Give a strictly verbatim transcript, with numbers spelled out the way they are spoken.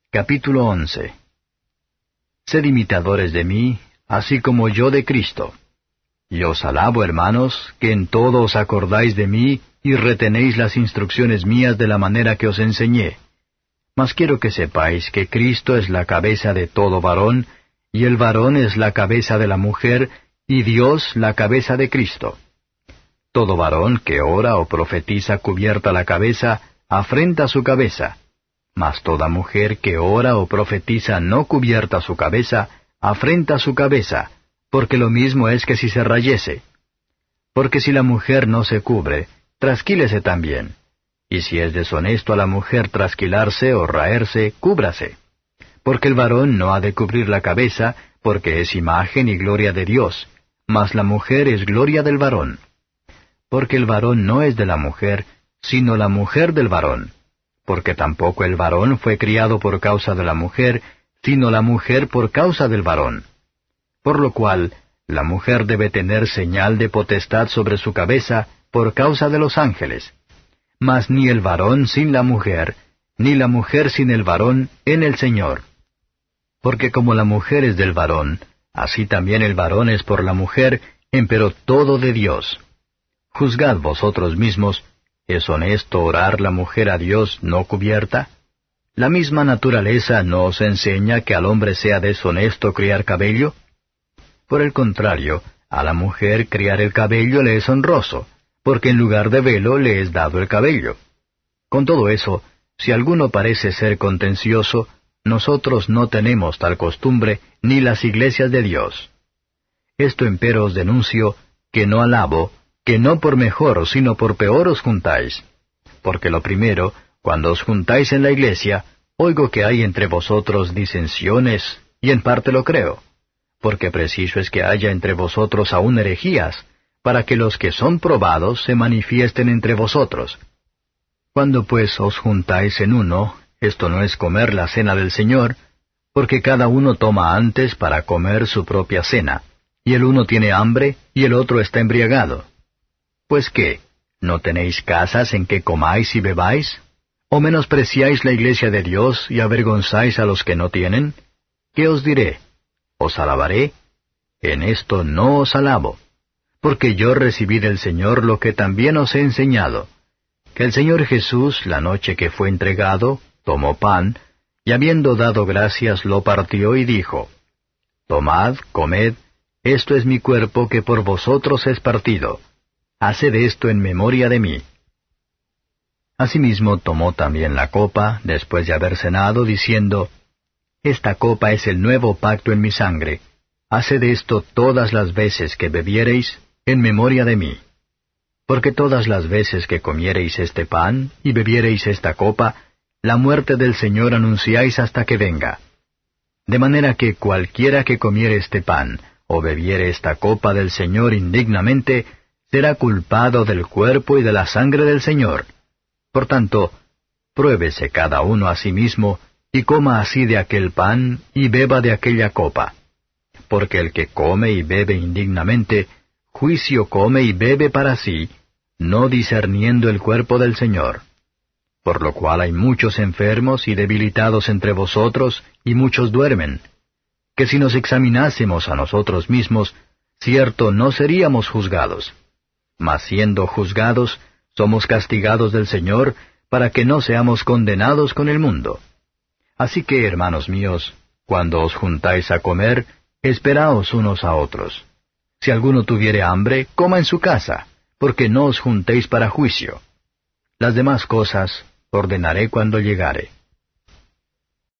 Capítulo once. Sed imitadores de mí, así como yo de Cristo. Y os alabo, hermanos, que en todo os acordáis de mí y retenéis las instrucciones mías de la manera que os enseñé. Mas quiero que sepáis que Cristo es la cabeza de todo varón, y el varón es la cabeza de la mujer, y Dios la cabeza de Cristo. Todo varón que ora o profetiza cubierta la cabeza, afrenta su cabeza. Mas toda mujer que ora o profetiza no cubierta su cabeza, afrenta su cabeza, porque lo mismo es que si se rayese. Porque si la mujer no se cubre, trasquílese también. Y si es deshonesto a la mujer trasquilarse o raerse, cúbrase. Porque el varón no ha de cubrir la cabeza, porque es imagen y gloria de Dios, mas la mujer es gloria del varón. Porque el varón no es de la mujer, sino la mujer del varón. Porque tampoco el varón fue criado por causa de la mujer, sino la mujer por causa del varón. Por lo cual, la mujer debe tener señal de potestad sobre su cabeza, por causa de los ángeles. Mas ni el varón sin la mujer, ni la mujer sin el varón, en el Señor. Porque como la mujer es del varón, así también el varón es por la mujer, empero todo de Dios. Juzgad vosotros mismos, ¿es honesto orar la mujer a Dios no cubierta? ¿La misma naturaleza no os enseña que al hombre sea deshonesto criar cabello? Por el contrario, a la mujer criar el cabello le es honroso, porque en lugar de velo le es dado el cabello. Con todo eso, si alguno parece ser contencioso, nosotros no tenemos tal costumbre, ni las iglesias de Dios. Esto empero os denuncio, que no alabo, que no por mejor, sino por peor os juntáis. Porque lo primero, cuando os juntáis en la iglesia, oigo que hay entre vosotros disensiones, y en parte lo creo. Porque preciso es que haya entre vosotros aún herejías, para que los que son probados se manifiesten entre vosotros. Cuando pues os juntáis en uno, esto no es comer la cena del Señor, porque cada uno toma antes para comer su propia cena, y el uno tiene hambre, y el otro está embriagado. Pues qué, ¿no tenéis casas en que comáis y bebáis? ¿O menospreciáis la iglesia de Dios y avergonzáis a los que no tienen? ¿Qué os diré? ¿Os alabaré? En esto no os alabo. Porque yo recibí del Señor lo que también os he enseñado, que el Señor Jesús, la noche que fue entregado, tomó pan, y habiendo dado gracias lo partió y dijo, Tomad, comed, esto es mi cuerpo que por vosotros es partido. Haced esto en memoria de mí. Asimismo tomó también la copa, después de haber cenado, diciendo, Esta copa es el nuevo pacto en mi sangre. Haced esto todas las veces que bebiereis, en memoria de mí. Porque todas las veces que comiereis este pan y bebiereis esta copa, la muerte del Señor anunciáis hasta que venga. De manera que cualquiera que comiere este pan, o bebiere esta copa del Señor indignamente, será culpado del cuerpo y de la sangre del Señor. Por tanto, pruébese cada uno a sí mismo, y coma así de aquel pan, y beba de aquella copa. Porque el que come y bebe indignamente, juicio come y bebe para sí, no discerniendo el cuerpo del Señor. Por lo cual hay muchos enfermos y debilitados entre vosotros, y muchos duermen. Que si nos examinásemos a nosotros mismos, cierto no seríamos juzgados. Mas siendo juzgados, somos castigados del Señor, para que no seamos condenados con el mundo. Así que, hermanos míos, cuando os juntáis a comer, esperaos unos a otros. Si alguno tuviere hambre, coma en su casa, porque no os juntéis para juicio. Las demás cosas ordenaré cuando llegare.